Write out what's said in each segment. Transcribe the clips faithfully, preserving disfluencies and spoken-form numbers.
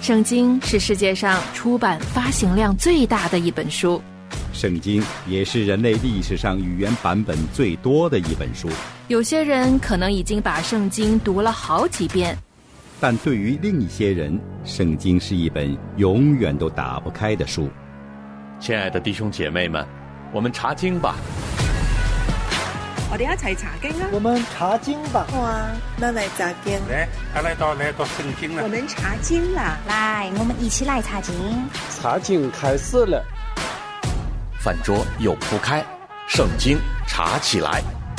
圣经是世界上出版发行量最大的一本书， 圣经也是人类历史上语言版本最多的一本书。 有些人可能已经把圣经读了好几遍， 但对于另一些人，圣经是一本永远都打不开的书。 亲爱的弟兄姐妹们，我们查经吧。 我哋一齊查經啊！ 我們查經吧。 哇，那來查經。 來，來到來到聖經了。 我們查經啦！ 來，我們一起來查經。 查經開始了。 飯桌又鋪開，聖經查起來。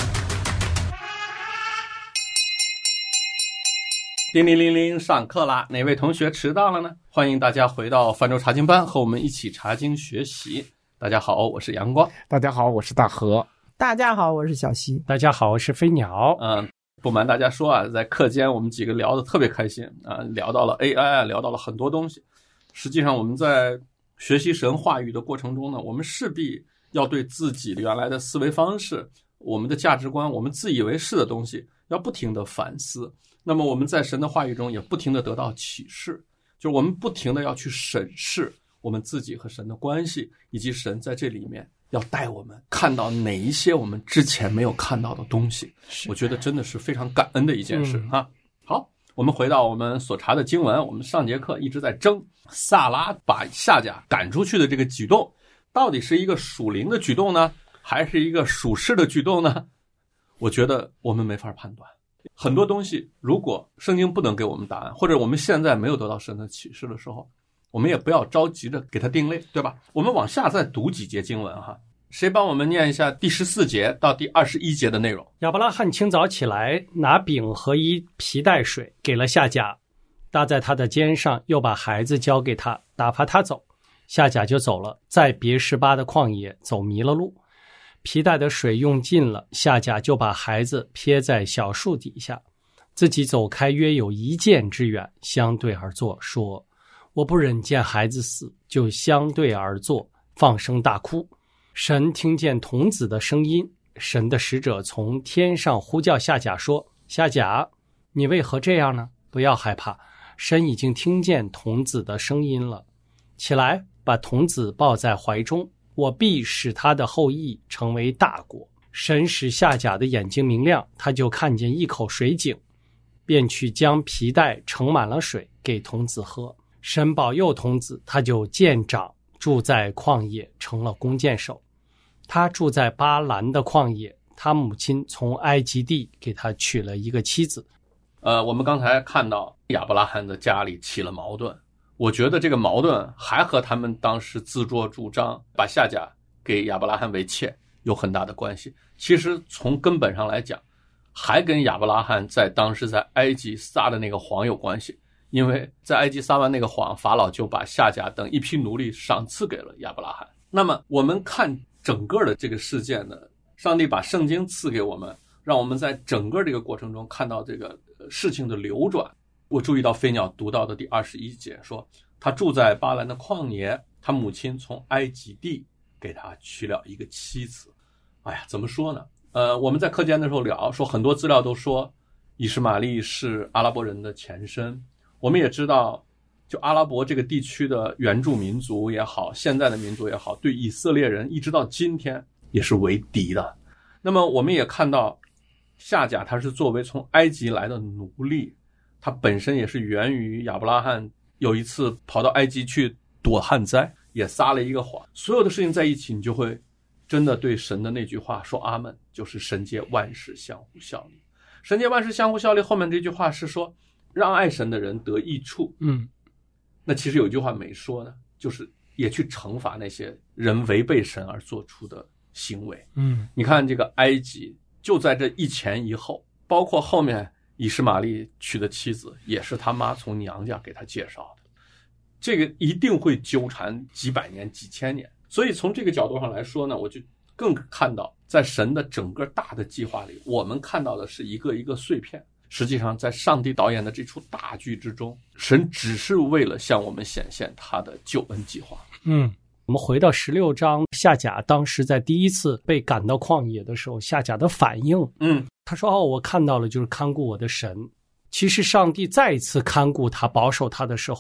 叮铃铃铃，上課啦！哪位同學遲到了呢？歡迎大家回到飯桌查經班，和我們一起查經學習。大家好，我是陽光。 大家好，我是大河。 大家好，我是小溪。 大家好，我是飞鸟。 嗯，不瞒大家说啊，在课间我们几个聊得特别开心啊，聊到了 A I 啊，聊到了很多东西。实际上我们在学习神话语的过程中呢，我们势必要对自己原来的思维方式、我们的价值观、我们自以为是的东西要不停地反思。那么我们在神的话语中也不停地得到启示，就是我们不停地要去审视我们自己和神的关系，以及神在这里面要带我们看到哪一些我们之前没有看到的东西。我觉得真的是非常感恩的一件事、嗯、啊。好，我们回到我们所查的经文，我们上节课一直在争萨拉把夏甲赶出去的这个举动，到底是一个属灵的举动呢，还是一个属世的举动呢？我觉得我们没法判断。很多东西如果圣经不能给我们答案，或者我们现在没有得到神的启示的时候，我们也不要着急着给它定类，对吧？我们往下再读几节经文哈，谁帮我们念一下第十四节到第二十一节的内容？ 亚伯拉罕清早起来，拿饼和一皮带水给了夏甲，搭在他的肩上，又把孩子交给他，打发他走。夏甲就走了，在别是巴的旷野走迷了路。皮带的水用尽了，夏甲就把孩子撇在小树底下，自己走开约有一箭之远，相对而坐，说：我不忍见孩子死，就相对而坐，放声大哭。神听见童子的声音，神的使者从天上呼叫夏甲说：夏甲，你为何这样呢？不要害怕，神已经听见童子的声音了。起来，把童子抱在怀中，我必使他的后裔成为大国。神使夏甲的眼睛明亮，他就看见一口水井，便去将皮带盛满了水给童子喝。神保佑童子，他就渐长，住在旷野，成了弓箭手。他住在巴兰的旷野，他母亲从埃及地给他娶了一个妻子。 呃，我们刚才看到亚伯拉罕的家里起了矛盾，我觉得这个矛盾还和他们当时自作主张把夏甲给亚伯拉罕为妾有很大的关系。其实从根本上来讲，还跟亚伯拉罕在当时在埃及撒的那个谎有关系。因为在埃及撒完那个谎，法老就把夏甲等一批奴隶赏赐给了亚伯拉罕。那么我们看整个的这个事件呢，上帝把圣经赐给我们，让我们在整个这个过程中看到这个事情的流转。我注意到飞鸟读到的第二十一节说，他住在巴兰的旷野，他母亲从埃及地给他娶了一个妻子。哎呀，怎么说呢？呃，我们在课间的时候聊说，很多资料都说以实玛利是阿拉伯人的前身。我们也知道，就阿拉伯这个地区的原住民族也好，现在的民族也好，对以色列人一直到今天也是为敌的。那么我们也看到夏甲他是作为从埃及来的奴隶，他本身也是源于亚伯拉罕有一次跑到埃及去躲旱灾，也撒了一个谎。所有的事情在一起，你就会真的对神的那句话说阿们，就是神界万事相互效力。神界万事相互效力后面这句话是说让爱神的人得益处。 嗯， 那其实有一句话没说呢，就是也去惩罚那些人违背神而做出的行为。 嗯， 你看这个埃及就在这一前一后，包括后面以实玛利娶的妻子也是他妈从娘家给他介绍的，这个一定会纠缠几百年几千年。所以从这个角度上来说呢，我就更看到在神的整个大的计划里，我们看到的是一个一个碎片，实际上在上帝导演的这出大剧之中，神只是为了向我们显现他的救恩计划。 嗯，我们回到十六章，夏甲当时在第一次被赶到旷野的时候，夏甲的反应， 嗯， 他说：哦，我看到了，就是看顾我的神。其实上帝再一次看顾他保守他的时候，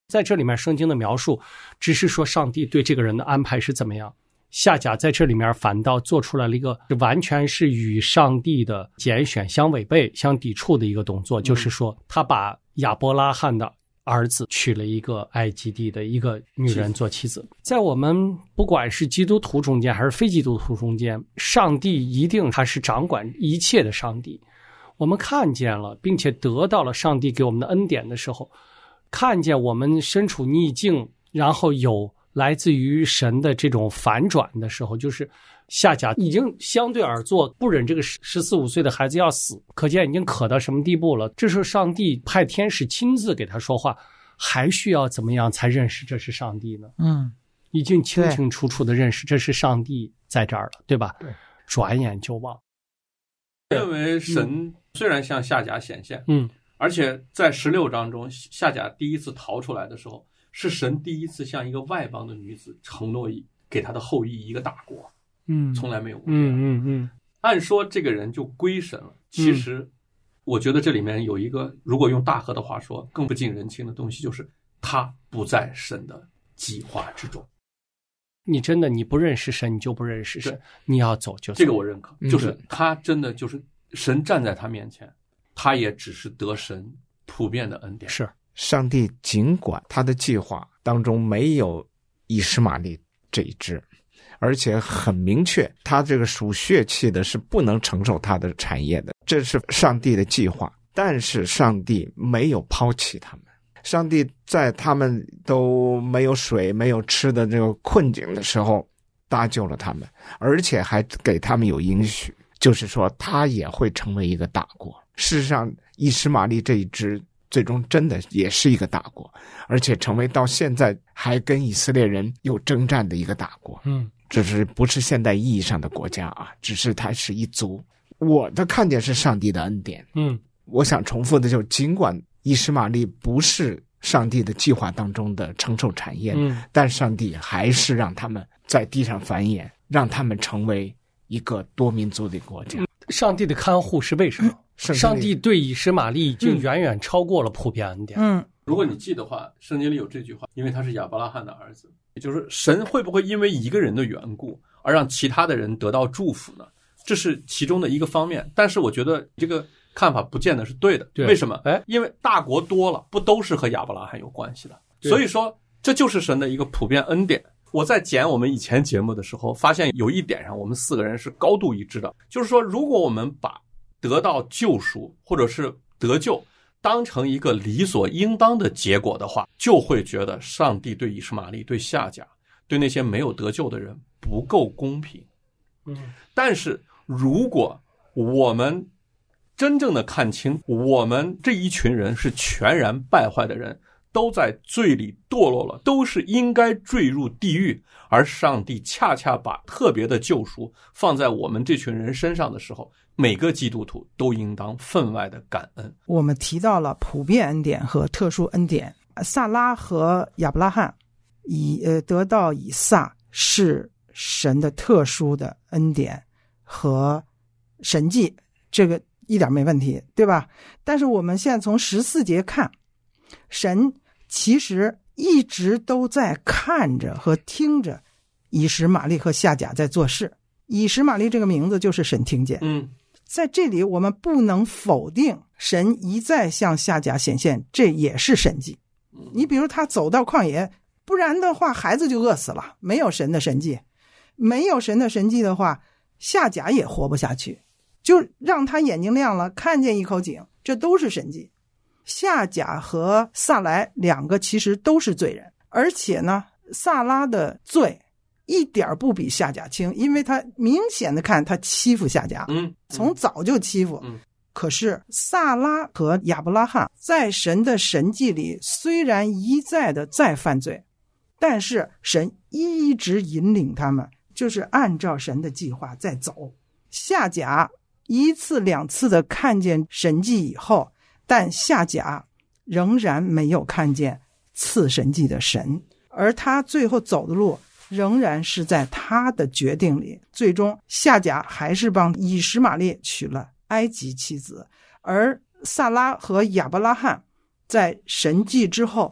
在这里面圣经的描述只是说上帝对这个人的安排是怎么样，夏甲在这里面反倒做出来了一个完全是与上帝的拣选相违背相抵触的一个动作，就是说他把亚伯拉罕的儿子娶了一个埃及地的一个女人做妻子。在我们不管是基督徒中间还是非基督徒中间，上帝一定他是掌管一切的上帝。我们看见了并且得到了上帝给我们的恩典的时候，看见我们身处逆境，然后有来自于神的这种反转的时候，就是夏甲已经相对而坐，不忍这个十四五岁的孩子要死，可见已经渴到什么地步了。这时候上帝派天使亲自给他说话，还需要怎么样才认识这是上帝呢？嗯，已经清清楚楚的认识这是上帝在这儿了，对吧？对，转眼就忘。 认为神虽然向夏甲显现，嗯，而且在十六章中，夏甲第一次逃出来的时候，是神第一次向一个外邦的女子承诺给他的后裔一个大国。嗯，从来没有过。嗯嗯嗯。按说这个人就归神了，其实我觉得这里面有一个，如果用大河的话说，更不近人情的东西，就是他不在神的计划之中。 你真的你不认识神，你就不认识神，你要走就走。 这个我认可，就是他真的就是神站在他面前，他也只是得神普遍的恩典。 是上帝尽管他的计划当中没有以实玛利这一支，而且很明确他这个属血气的是不能承受他的产业的，这是上帝的计划。但是上帝没有抛弃他们，上帝在他们都没有水没有吃的这个困境的时候搭救了他们，而且还给他们有应许，就是说他也会成为一个大国。事实上以实玛利这一支最终真的也是一个大国，而且成为到现在还跟以色列人有征战的一个大国。嗯，这是不是现代意义上的国家啊？只是它是一族。我的看见是上帝的恩典。嗯，我想重复的就是，尽管以实玛利不是上帝的计划当中的承受产业，嗯，但上帝还是让他们在地上繁衍，让他们成为一个多民族的国家。 上帝的看护是为什么？上帝对以实玛利已经远远超过了普遍恩典。 嗯，如果你记的话，圣经里有这句话，因为他是亚伯拉罕的儿子，也就是神会不会因为一个人的缘故而让其他的人得到祝福呢？这是其中的一个方面，但是我觉得这个看法不见得是对的。对，为什么？哎，因为大国多了，不都是和亚伯拉罕有关系的？所以说，这就是神的一个普遍恩典。我在剪我们以前节目的时候，发现有一点上我们四个人是高度一致的，就是说，如果我们把得到救赎或者是得救当成一个理所应当的结果的话，就会觉得上帝对以实玛利、对夏甲、对那些没有得救的人不够公平。嗯，但是如果我们真正的看清，我们这一群人是全然败坏的人，都在罪里堕落了，都是应该坠入地狱，而上帝恰恰把特别的救赎放在我们这群人身上的时候，每个基督徒都应当分外的感恩。 我们提到了普遍恩典和特殊恩典，撒拉和亚伯拉罕以呃得到以撒是神的特殊的恩典和神迹，这个一点没问题，对吧？但是我们现在从十四节看，神其实一直都在看着和听着以实玛利和夏甲在做事。以实玛利这个名字就是神听见。嗯，在这里我们不能否定神一再向夏甲显现，这也是神迹。你比如他走到旷野，不然的话孩子就饿死了，没有神的神迹，没有神的神迹的话，夏甲也活不下去，就让他眼睛亮了，看见一口井，这都是神迹。夏甲和撒来两个其实都是罪人，而且呢，撒拉的罪一点不比夏甲轻，因为他明显的看他欺负夏甲，嗯，从早就欺负。嗯，可是撒拉和亚伯拉罕在神的神迹里虽然一再的再犯罪，但是神一直引领他们，就是按照神的计划在走。夏甲一次两次的看见神迹以后，但夏甲仍然没有看见赐神迹的神，而他最后走的路仍然是在他的决定里。最终夏甲还是帮以实玛利娶了埃及妻子，而撒拉和亚伯拉罕在神迹之后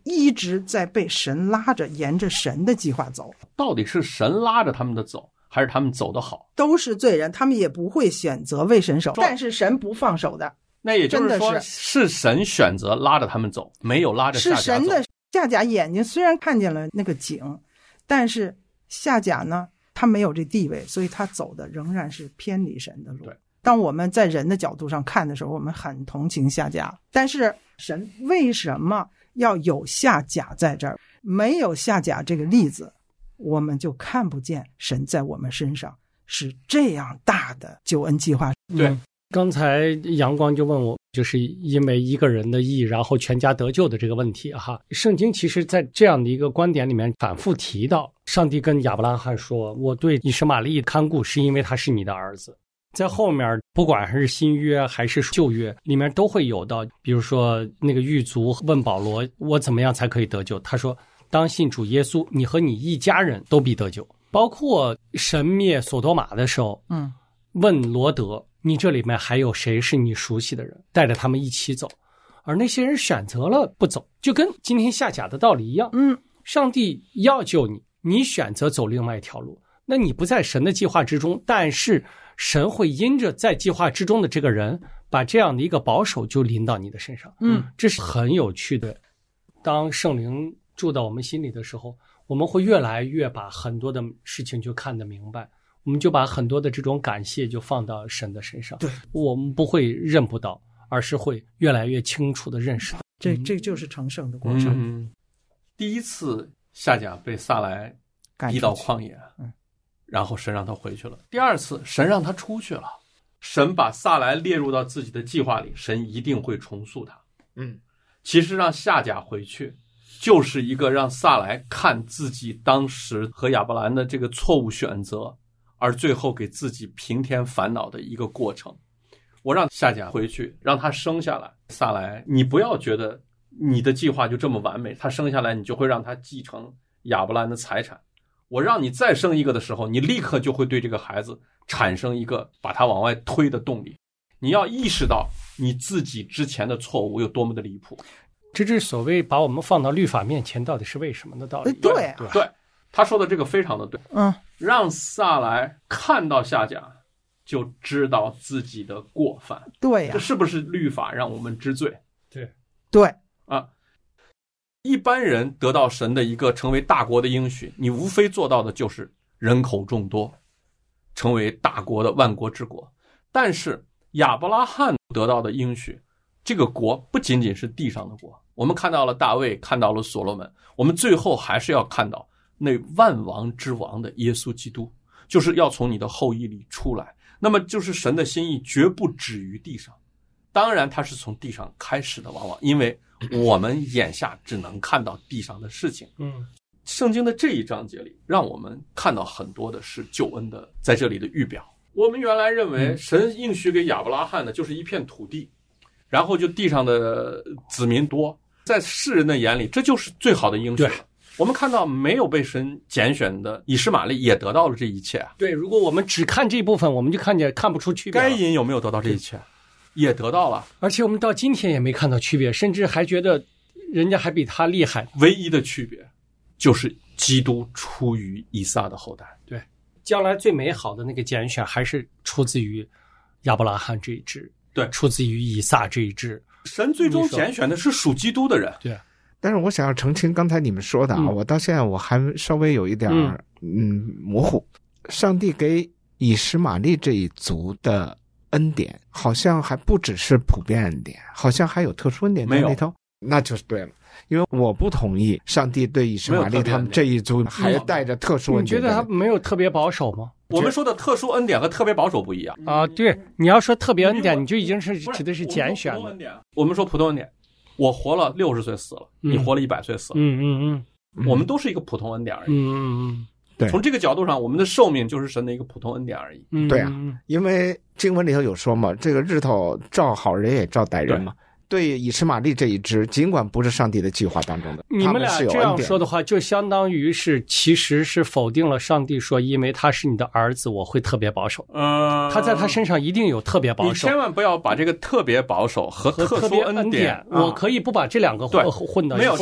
一直在被神拉着，沿着神的计划走。 到底是神拉着他们的走，还是他们走得好？ 都是罪人，他们也不会选择为神手，但是神不放手的。 那也就是说， 是, 是神选择拉着他们走，没有拉着夏甲走。 是神的夏甲眼睛虽然看见了那个景，但是夏甲呢，他没有这地位，所以他走的仍然是偏离神的路。 对， 当我们在人的角度上看的时候，我们很同情夏甲，但是神为什么要有夏甲在这儿？没有夏甲这个例子，我们就看不见神在我们身上是这样大的救恩计划。 对。 嗯，刚才阳光就问我，就是因为一个人的义，然后全家得救的这个问题哈。圣经其实在这样的一个观点里面反复提到，上帝跟亚伯拉罕说，我对以实玛利看顾是因为他是你的儿子。在后面不管是新约还是旧约里面都会有到，比如说那个狱卒问保罗，我怎么样才可以得救？他说，当信主耶稣，你和你一家人都必得救。包括神灭索多玛的时候， 嗯， 问罗德，你这里面还有谁是你熟悉的人，带着他们一起走。而那些人选择了不走，就跟今天夏甲的道理一样。 嗯， 上帝要救你，你选择走另外一条路，那你不在神的计划之中，但是神会因着在计划之中的这个人，把这样的一个保守就临到你的身上。 嗯， 这是很有趣的。当圣灵住到我们心里的时候，我们会越来越把很多的事情就看得明白，我们就把很多的这种感谢就放到神的身上。 对， 我们不会认不到，而是会越来越清楚的认识到。 这这就是成圣的过程。 嗯，第一次夏甲被撒来逼到旷野， 嗯， 然后神让他回去了。第二次神让他出去了，神把撒来列入到自己的计划里，神一定会重塑他。 嗯， 其实让夏甲回去就是一个让撒来看自己当时和亚伯兰的这个错误选择，而最后给自己平添烦恼的一个过程。我让夏甲回去，让他生下来。撒来，你不要觉得你的计划就这么完美，他生下来你就会让他继承亚伯兰的财产。我让你再生一个的时候，你立刻就会对这个孩子产生一个把他往外推的动力。你要意识到你自己之前的错误有多么的离谱。 这是所谓把我们放到律法面前到底是为什么的道理。 对对对，他说的这个非常的对。 嗯， 让撒来看到夏甲就知道自己的过犯。 对呀、啊， 这是不是律法让我们知罪？ 对对啊，一般人得到神的一个成为大国的应许，你无非做到的就是人口众多，成为大国的万国之国。但是亚伯拉罕得到的应许，这个国不仅仅是地上的国。我们看到了大卫，看到了所罗门，我们最后还是要看到那万王之王的耶稣基督，就是要从你的后裔里出来。那么就是神的心意绝不止于地上，当然它是从地上开始的，往往因为我们眼下只能看到地上的事情。 嗯， 圣经的这一章节里让我们看到很多的是救恩的在这里的预表。我们原来认为神应许给亚伯拉罕的就是一片土地，然后就地上的子民多，在世人的眼里这就是最好的应许了。我们看到没有被神拣选的以实玛利也得到了这一切啊。 对，如果我们只看这一部分，我们就看见看不出区别。 该隐有没有得到这一切？也得到了， 而且我们到今天也没看到区别，甚至还觉得人家还比他厉害。 唯一的区别就是基督出于以撒的后代。 对，将来最美好的那个拣选还是出自于亚伯拉罕这一支， 对， 出自于以撒这一支。 神最终拣选的是属基督的人。 对。 但是我想要澄清刚才你们说的啊，嗯、我到现在我还稍微有一点嗯, 嗯模糊。上帝给以实玛利这一族的恩典，好像还不只是普遍恩典，好像还有特殊恩典在里头。那就是对了，因为我不同意上帝对以实玛利他们这一族还带着特殊恩典。 你觉得他没有特别保守吗？ 我们说的特殊恩典和特别保守不一样啊。对，你要说特别恩典，你就已经是指的是拣选了。 我们说普通恩典。我活了六十岁死了， 嗯、 你活了一百岁死了， 嗯嗯嗯，我们都是一个普通恩典而已， 嗯嗯嗯， 对， 从这个角度上，我们的寿命就是神的一个普通恩典而已， 嗯， 对啊，因为经文里头有说嘛，这个日头照好人也照歹人嘛。对以实玛利这一支，尽管不是上帝的计划当中的， 你们俩这样说的话，就相当于是其实是否定了上帝说，因为他是你的儿子，我会特别保守。 嗯， 他在他身上一定有特别保守。 你千万不要把这个特别保守和特殊恩典， 恩典，我可以不把这两个混混到一起。 没有，这个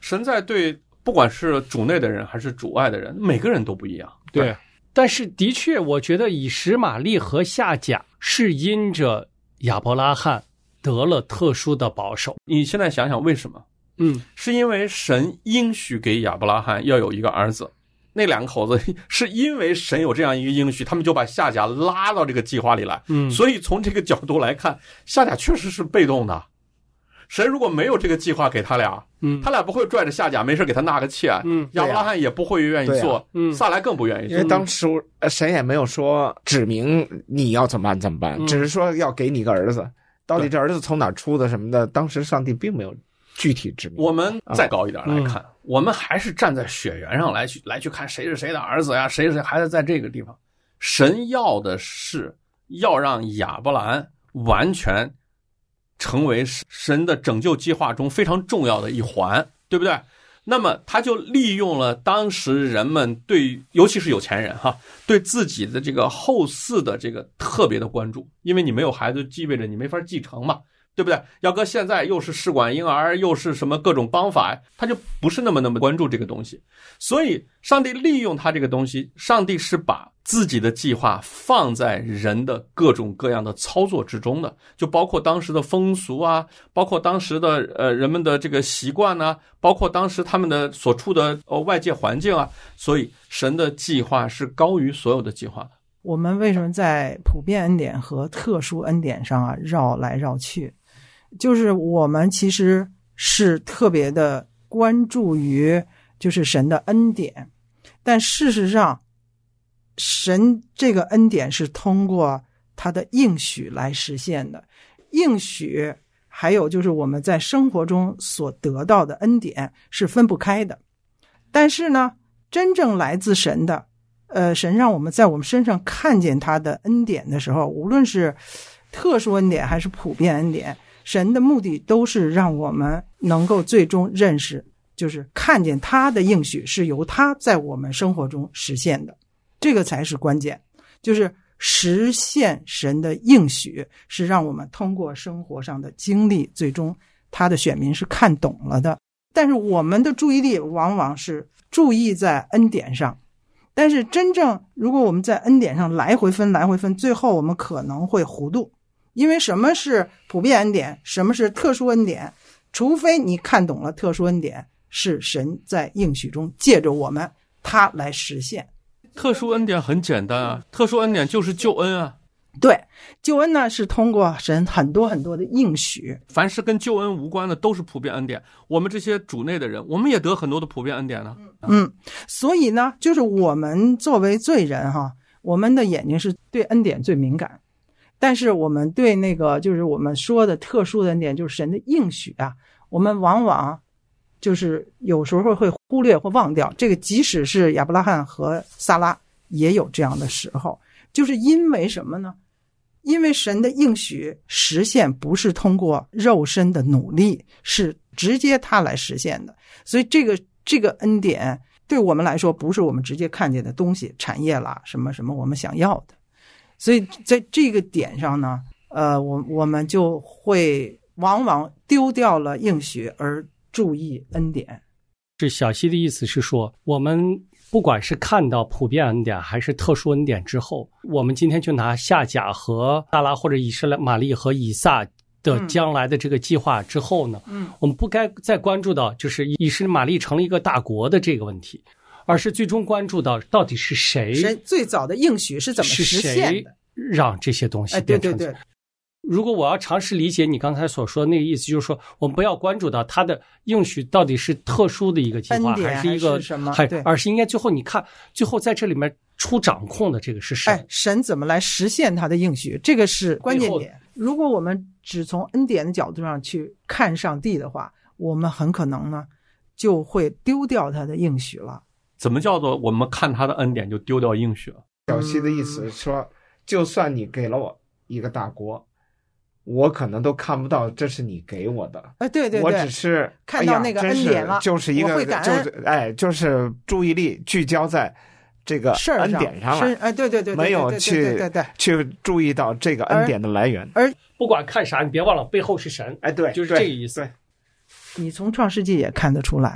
神在对不管是主内的人还是主外的人，每个人都不一样。 对，但是的确，我觉得以实玛利和夏甲是因着亚伯拉罕得了特殊的保守。 你现在想想为什么？ 嗯， 是因为神应许给亚伯拉罕要有一个儿子，那两口子是因为神有这样一个应许，他们就把夏甲拉到这个计划里来。 嗯， 所以从这个角度来看，夏甲确实是被动的。神如果没有这个计划给他俩， 嗯， 他俩不会拽着夏甲没事给他纳个妾， 嗯， 亚伯拉罕也不会愿意做， 啊、 嗯， 撒莱更不愿意做， 因为当时神也没有说指明你要怎么办怎么办， 嗯、 只是说要给你一个儿子，到底这儿子从哪出的什么的，当时上帝并没有具体指明。 我们再高一点来看， 嗯、 我们还是站在血缘上来去来去看谁是谁的儿子呀，谁是谁孩子在这个地方。神要的是要让亚伯兰完全成为神的拯救计划中非常重要的一环，对不对？那么他就利用了当时人们对，尤其是有钱人哈，对自己的这个后嗣的这个特别的关注，因为你没有孩子，意味着你没法继承嘛，对不对？要搁现在又是试管婴儿，又是什么各种帮法，他就不是那么那么关注这个东西。所以上帝利用他这个东西，上帝是把自己的计划放在人的各种各样的操作之中的，就包括当时的风俗啊，包括当时的呃人们的这个习惯啊，包括当时他们的所处的呃外界环境啊，所以神的计划是高于所有的计划的。 我们为什么在普遍恩典和特殊恩典上啊绕来绕去？就是我们其实是特别的关注于就是神的恩典，但事实上神这个恩典是通过他的应许来实现的。应许还有就是我们在生活中所得到的恩典是分不开的，但是呢真正来自神的呃，神让我们在我们身上看见他的恩典的时候，无论是特殊恩典还是普遍恩典，神的目的都是让我们能够最终认识，就是看见他的应许是由他在我们生活中实现的，这个才是关键。就是实现神的应许是让我们通过生活上的经历，最终他的选民是看懂了的。但是我们的注意力往往是注意在恩典上，但是真正如果我们在恩典上来回分来回分，最后我们可能会糊涂。因为什么是普遍恩典，什么是特殊恩典，除非你看懂了特殊恩典是神在应许中借着我们他来实现。 特殊恩典很简单啊，特殊恩典就是救恩啊。 对，救恩呢是通过神很多很多的应许， 凡是跟救恩无关的都是普遍恩典。我们这些主内的人，我们也得很多的普遍恩典呢。 嗯，所以呢，就是我们作为罪人哈，我们的眼睛是对恩典最敏感，但是我们对那个就是我们说的特殊的恩典，就是神的应许啊，我们往往就是有时候会忽略或忘掉。这个即使是亚伯拉罕和撒拉也有这样的时候，就是因为什么呢？因为神的应许实现不是通过肉身的努力，是直接他来实现的。所以这个这个恩典对我们来说不是我们直接看见的东西，产业啦什么什么我们想要的。所以在这个点上呢，呃，我我们就会往往丢掉了应许而注意恩典。 是小西的意思是说，我们不管是看到普遍恩典还是特殊恩典之后，我们今天就拿夏甲和撒拉或者以实玛利和以撒的将来的这个计划之后呢， 嗯， 我们不该再关注到就是以实玛利成了一个大国的这个问题，而是最终关注到到底是谁， 神最早的应许是怎么实现的， 让这些东西变成。 哎，对对对。 如果我要尝试理解你刚才所说的那个意思，就是说我们不要关注到他的应许到底是特殊的一个计划，还是一个什么， 还而是应该最后你看最后在这里面出掌控的这个是神。 哎，神怎么来实现他的应许，这个是关键点。如果我们只从恩典的角度上去看上帝的话，我们很可能呢就会丢掉他的应许了。 怎么叫做我们看他的恩典就丢掉应许了？ 小西的意思说，就算你给了我一个大国，我可能都看不到这是你给我的。 哎，对对对， 我只是看到那个恩典了， 哎、就是一个我会感恩， 就是哎，就是注意力聚焦在这个恩典上了。 哎，对对对， 没有去对对对去注意到这个恩典的来源。 而不管看啥，你别忘了背后是神。 哎，对， 就是这个意思。 对， 你从创世纪也看得出来，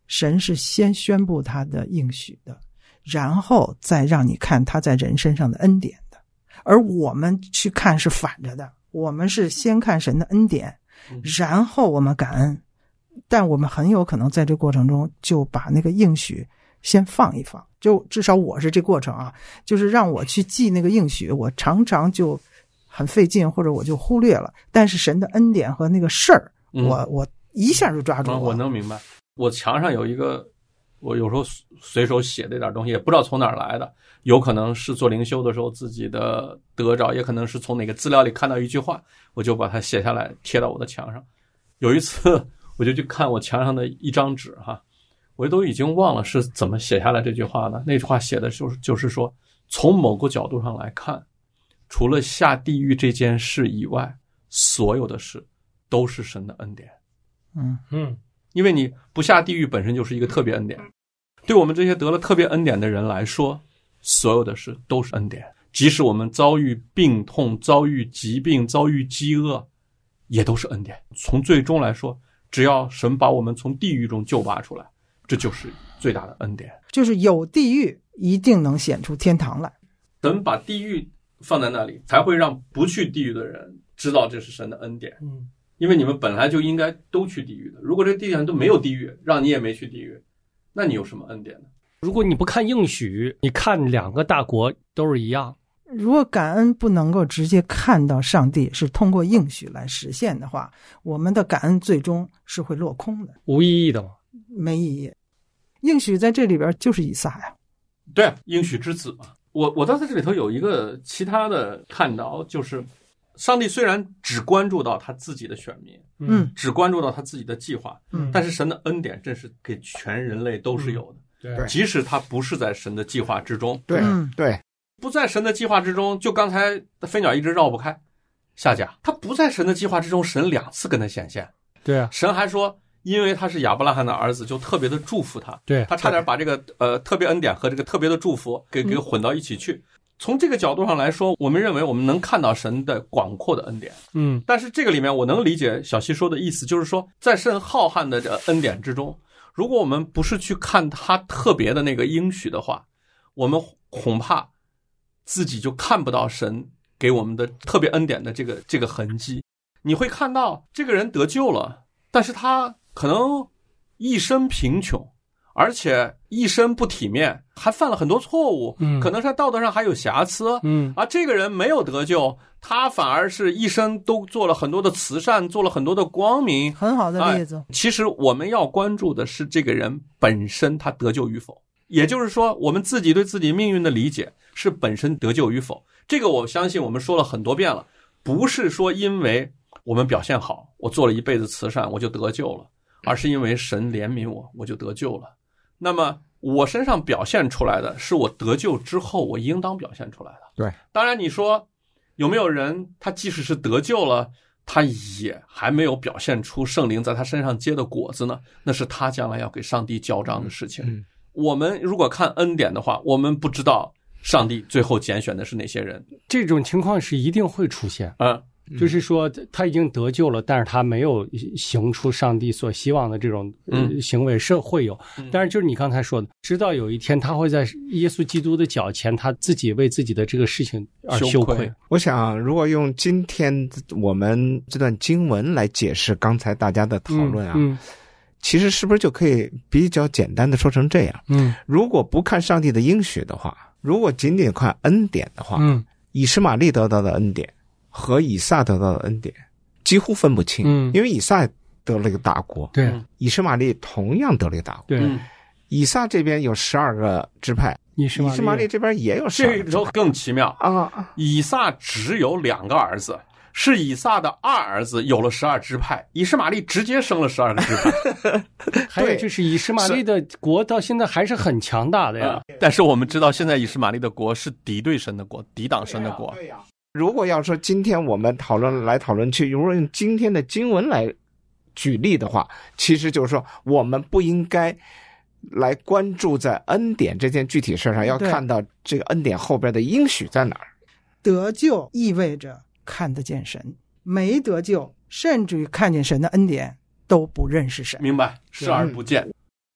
神是先宣布他的应许的，然后再让你看他在人身上的恩典的。而我们去看是反着的，我们是先看神的恩典，然后我们感恩，但我们很有可能在这过程中就把那个应许先放一放，就至少我是这过程啊，就是让我去记那个应许，我常常就很费劲，或者我就忽略了，但是神的恩典和那个事儿， 嗯、 我我一下就抓住了、 嗯。我能明白，我墙上有一个，我有时候随手写的一点东西，也不知道从哪儿来的，有可能是做灵修的时候自己的得着，也可能是从哪个资料里看到一句话，我就把它写下来贴到我的墙上。有一次我就去看我墙上的一张纸哈，我都已经忘了是怎么写下来这句话的。那句话写的就是就是说，从某个角度上来看，除了下地狱这件事以外，所有的事都是神的恩典。 嗯嗯， 因为你不下地狱本身就是一个特别恩典。对我们这些得了特别恩典的人来说，所有的事都是恩典。即使我们遭遇病痛、遭遇疾病、遭遇饥饿，也都是恩典。从最终来说，只要神把我们从地狱中救拔出来，这就是最大的恩典。 就是有地狱一定能显出天堂来。 神把地狱放在那里，才会让不去地狱的人知道这是神的恩典。 嗯， 因为你们本来就应该都去地狱的。如果这地上都没有地狱，让你也没去地狱，那你有什么恩典呢？ 如果你不看应许，你看两个大国都是一样。 如果感恩不能够直接看到上帝是通过应许来实现的话，我们的感恩最终是会落空的， 无意义的嘛， 没意义。应许在这里边就是以撒呀， 对，应许之子嘛。我我倒在这里头有一个其他的看到，就是上帝虽然只关注到他自己的选民， 嗯， 只关注到他自己的计划， 嗯， 但是神的恩典正是给全人类都是有的， 嗯、对， 即使他不是在神的计划之中， 对、 嗯、 对， 不在神的计划之中，就刚才飞鸟一直绕不开，夏甲他不在神的计划之中，神两次跟他显现， 对啊， 神还说，因为他是亚伯拉罕的儿子，就特别的祝福他， 对， 他差点把这个呃特别恩典和这个特别的祝福给给混到一起去。嗯，从这个角度上来说，我们认为我们能看到神的广阔的恩典。 嗯， 但是这个里面我能理解小西说的意思，就是说在神浩瀚的这恩典之中，如果我们不是去看他特别的那个应许的话，我们恐怕自己就看不到神给我们的特别恩典的这个这个痕迹。你会看到这个人得救了，但是他可能一生贫穷，而且一生不体面，还犯了很多错误， 嗯， 可能在道德上还有瑕疵， 嗯， 而这个人没有得救，他反而是一生都做了很多的慈善，做了很多的光明， 很好的例子。 哎，其实我们要关注的是这个人本身他得救与否，也就是说，我们自己对自己命运的理解是本身得救与否。这个我相信我们说了很多遍了，不是说因为我们表现好，我做了一辈子慈善我就得救了，而是因为神怜悯我，我就得救了。那么我身上表现出来的是我得救之后我应当表现出来的。 对， 当然你说有没有人他即使是得救了，他也还没有表现出圣灵在他身上结的果子呢？那是他将来要给上帝交账的事情。 嗯， 我们如果看恩典的话，我们不知道上帝最后拣选的是哪些人。 这种情况是一定会出现。 嗯， 就是说他已经得救了，但是他没有行出上帝所希望的这种、呃、行为是会有。但是就是你刚才说的，直到有一天他会在耶稣基督的脚前，他自己为自己的这个事情而羞愧。 我想如果用今天我们这段经文来解释刚才大家的讨论啊、 嗯嗯、 其实是不是就可以比较简单的说成这样， 嗯， 如果不看上帝的应许的话，如果仅仅看恩典的话， 嗯， 以实玛利得到的恩典和以撒得到的恩典几乎分不清， 嗯， 因为以撒得了一个大国， 对， 以实玛利同样得了一个大国， 对， 嗯， 以撒这边有十二个支派， 以实玛利, 以实玛利这边也有十二个支派， 这时候更奇妙啊！ 以撒只有两个儿子，是以撒的二儿子有了十二支派，以实玛利直接生了十二个支派。 还有就是以实玛利的国到现在还是很强大的呀、 嗯，但是我们知道现在以实玛利的国是敌对神的国，抵挡神的国。 对呀，如果要说今天我们讨论来讨论去，如果用今天的经文来举例的话，其实就是说我们不应该来关注在恩典这件具体事上，要看到这个恩典后边的应许在哪儿。 得救意味着看得见神，没得救甚至于看见神的恩典都不认识神。 明白，视而不见。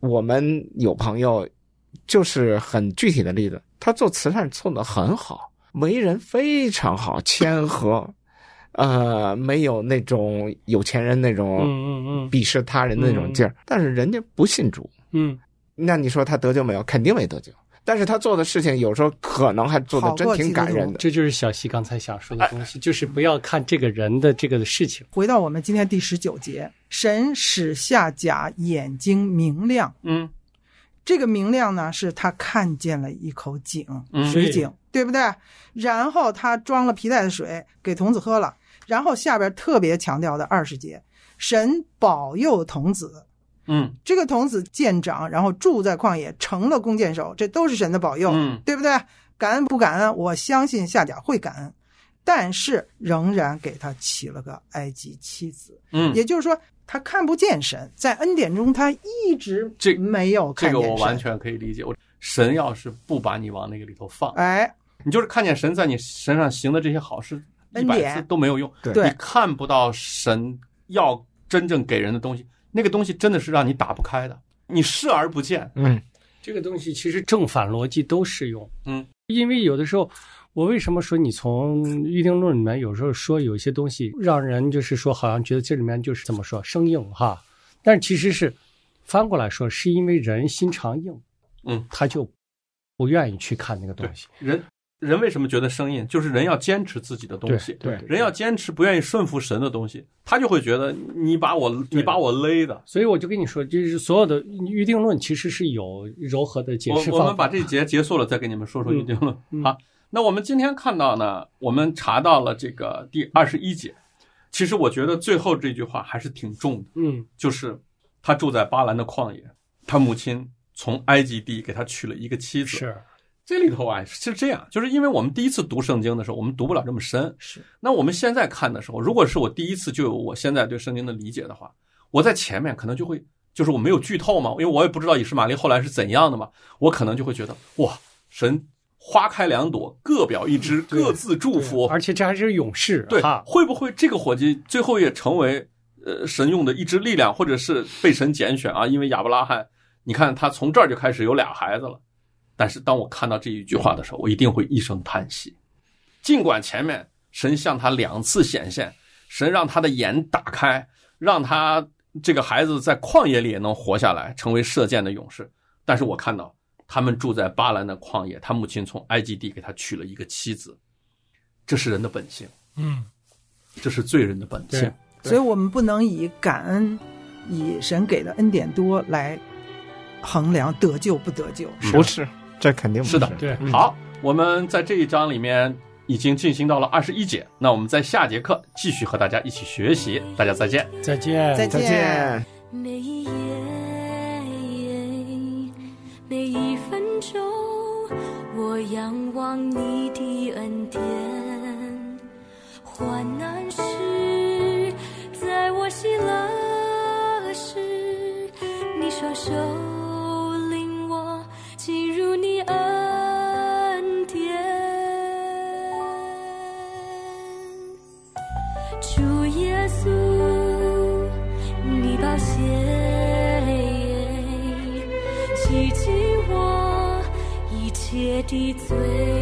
我们有朋友就是很具体的例子，他做慈善做得很好，为人非常好，谦和，呃，没有那种有钱人那种鄙视他人的那种劲儿、嗯嗯嗯，但是人家不信主， 嗯， 那你说他得救没有？肯定没得救。但是他做的事情有时候可能还做的真挺感人的。 这就是小西刚才想说的东西，就是不要看这个人的这个事情。 回到我们今天第十九节，神使夏甲眼睛明亮。 嗯， 这个明亮呢，是他看见了一口井， 嗯、 水井，对不对？然后他装了皮带的水给童子喝了。然后下边特别强调的二十节，神保佑童子。 嗯， 这个童子见长，然后住在旷野，成了弓箭手，这都是神的保佑， 嗯， 对不对？感恩不感恩？我相信夏甲会感恩，但是仍然给他起了个埃及妻子。 嗯， 也就是说，他看不见神，在恩典中他一直没有看见神。 这个我完全可以理解。我神要是不把你往那个里头放， 哎， 你就是看见神在你身上行的这些好事，一百次都没有用。 对， 你看不到神要真正给人的东西。那个东西真的是让你打不开的，你视而不见。 嗯， 这个东西其实正反逻辑都适用。 嗯， 因为有的时候，我为什么说你从预定论里面有时候说有一些东西让人就是说好像觉得这里面就是怎么说生硬哈，但其实是翻过来说，是因为人心肠硬， 嗯， 他就不愿意去看那个东西。 人人为什么觉得生硬？就是人要坚持自己的东西， 对，对人要坚持不愿意顺服神的东西，他就会觉得你把我你把我勒的。 所以我就跟你说，就是所有的预定论其实是有柔和的解释方法。 我我们把这一节结束了，再给你们说说预定论。 嗯、 好，那我们今天看到呢，我们查到了这个第二十一节。其实我觉得最后这句话还是挺重的， 嗯， 就是他住在巴兰的旷野，他母亲从埃及地给他娶了一个妻子。 是。 这里头啊是这样，就是因为我们第一次读圣经的时候，我们读不了这么深。 是。 那我们现在看的时候，如果是我第一次就有我现在对圣经的理解的话，我在前面可能就会，就是我没有剧透嘛，因为我也不知道以实玛利后来是怎样的嘛，我可能就会觉得哇，神花开两朵，各表一枝，各自祝福， 而且这还是勇士。 对，会不会这个伙计最后也成为呃神用的一支力量，或者是被神拣选啊？因为亚伯拉罕，你看他从这儿就开始有俩孩子了。但是当我看到这一句话的时候，我一定会一声叹息。尽管前面神向他两次显现，神让他的眼打开，让他这个孩子在旷野里也能活下来，成为射箭的勇士。但是我看到他们住在巴兰的旷野，他母亲从埃及地给他娶了一个妻子，这是人的本性， 嗯， 这是罪人的本性。 所以我们不能以感恩，以神给的恩典多来衡量得救不得救。 不是。这肯定不是的， 对。 好，我们在这一章里面已经进行到了二十一节，那我们在下节课继续和大家一起学习，大家再见， 再见， 再见。 每一夜，每一分钟，我仰望你的恩典，患难时，在我喜乐时，你双手进入你恩典，主耶稣，你宝血洗净我一切的罪。